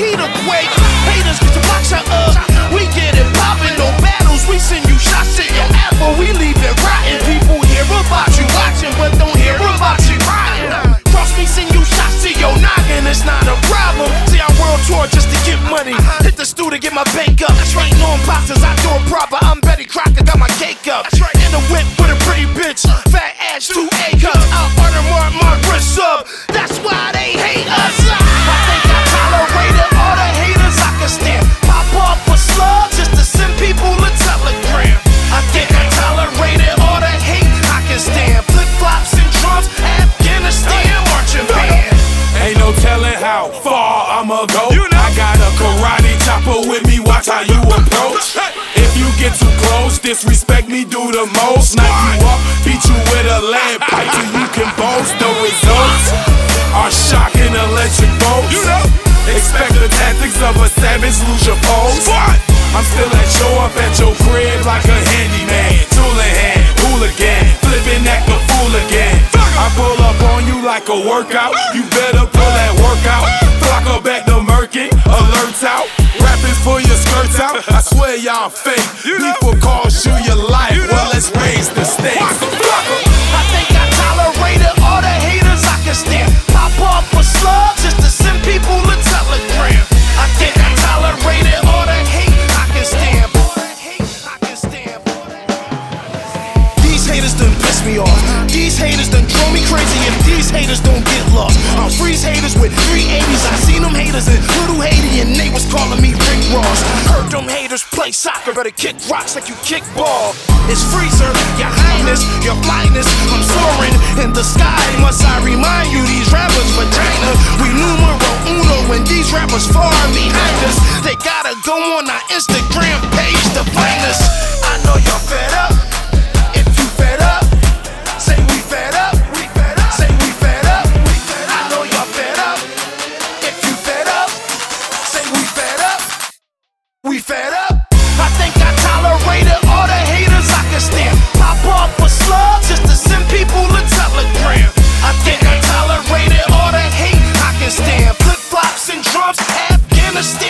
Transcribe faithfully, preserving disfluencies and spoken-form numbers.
need a quake. Haters get to box her up. We get it poppin', no battles. We send you shots to your apple. We leave it rotten. People hear about you watching, but don't hear about you riding. Cross me, send you shots to your noggin. It's not a problem. See, I world tour just to get money. Hit the stew to get my bank up. Train on boxes, I do it proper. I'm Betty Crocker, got my cake up. In the whip with a pretty bitch, fat ass, two A cups. I'll order more, my wrist up. That's why they hate us. I think I tolerated all the haters I can stand. Pop off a slug just to send people a telegram. I think I tolerated all the hate I can stand. Flip flops and drums, Afghanistan marching band. Ain't no telling how far I'ma go. I got a karate chopper with me, watch how you approach. If you get too close, disrespect me, do the most. Knock you up, beat you with a lead pipe till you can boast. The results are shocking, electric bolts. Expect the tactics of a savage, lose your pose. I'm still at show up at your crib like a handyman. Tool in hand, hooligan, flipping act a fool again. I pull up on you like a workout. You better pull that workout. Flock her back to murking, alerts out. Rappers pull your skirts out. I swear y'all fake. People cost you your life. Well, let's raise the stakes. I think I tolerated all the haters I can stand. Pop off a slug just to send people a telegram. I think I tolerated all the hate I can stand. These haters done piss me off. These haters done drove me crazy. If these haters don't get lost, I'll freeze haters with three eighties. I seen them haters in Little Haiti and they was calling me Rick Ross. Heard them haters play soccer, better kick rocks like you kick ball. It's Freezer, your highness, your finest. I'm soaring in the sky. Must I remind you, these rappers vagina. We numero uno when these rappers far behind us. They gotta go on our Instagram page to find us. I know you're fed up. If you fed up, say we fed up. We fed up. Say we fed up. We fed up. I know you're fed up. If you fed up, say we fed up. We fed up. I think I tolerated all the haters I can stand. Pop off a slug just to send people a telegram. I think I tolerated all the hate I can stand. Flip flops and drums, Afghanistan.